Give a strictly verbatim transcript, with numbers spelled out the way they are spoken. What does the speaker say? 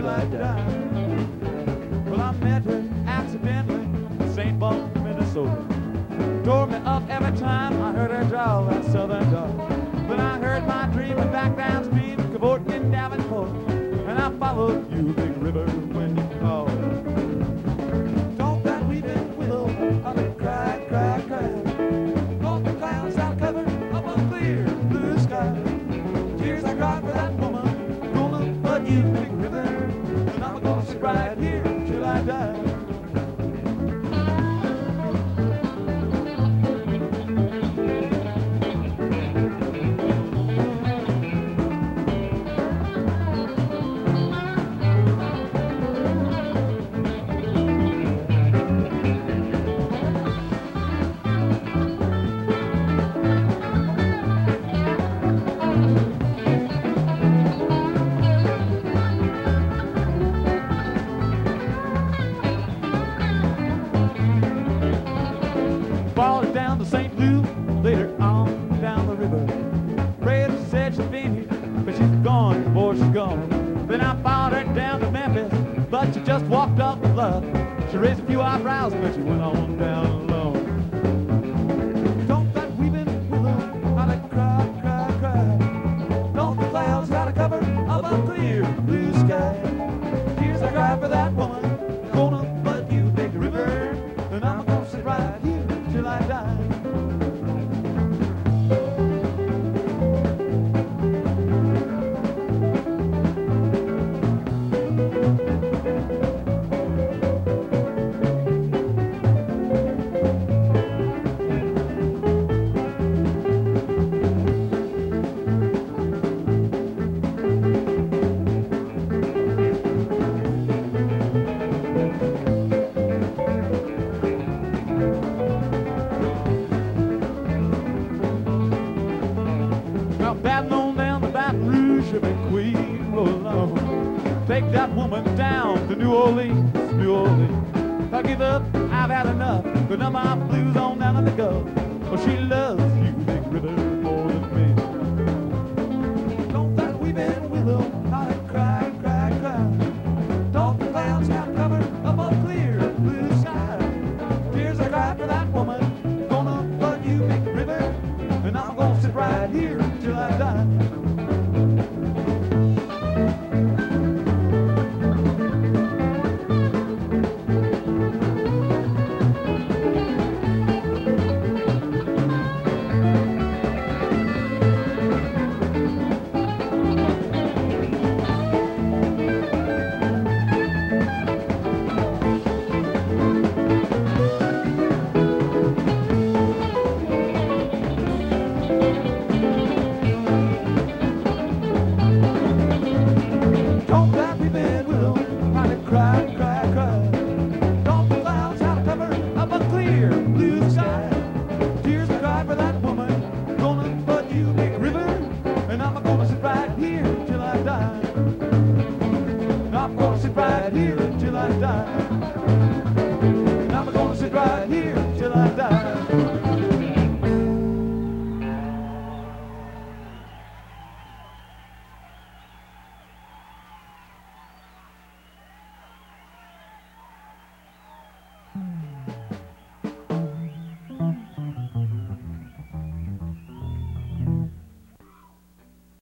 till I die. Well, I met her accidentally in Saint Paul, Minnesota. Tore me up every time I heard her drawl that southern dog. Then I heard my dreaming back downstream, cavorting in Davenport, and I followed you, Big River, when you called. Talk that weeping willow, I would cry, cry, cry. Talk the clouds out covered up a clear blue sky. Tears I cried for that woman, gonna flood you, Big River, and I'm gonna sit right here till I die. Followed down to Saint Louis, later on down the river. Fred said she'd been here, but she's gone before she's gone. Then I followed her down to Memphis, but she just walked off the bluff. She raised a few eyebrows, but she went on down alone. Don't that weeping willow, how they cry, cry, cry. Don't the clouds try to cover up a clear blue sky. Tears I cry for that woman, gonna flood you, Big River, and I'm gonna sit right here till I die. Now batting on down the Baton Rouge, and Queen roll along. Take that woman down to New Orleans, New Orleans. I give up, I've had enough, but now my blues on down to the Gulf. Well, she loves you, Big River, more than me. Don't that weeping willow, how they cry, cry, cry. Don't the clouds have covered up a clear blue sky. Tears I cry for that woman, gonna flood you, Big River, and I'm gonna sit right here till I die. Don't that weeping willow, how they cry, cry, cry. Don't the clouds have to cover up a clear blue sky. Tears I cry for that woman, gonna flood you, Big River, and I'm gonna sit right here till I die. I'm gonna sit right here till I die.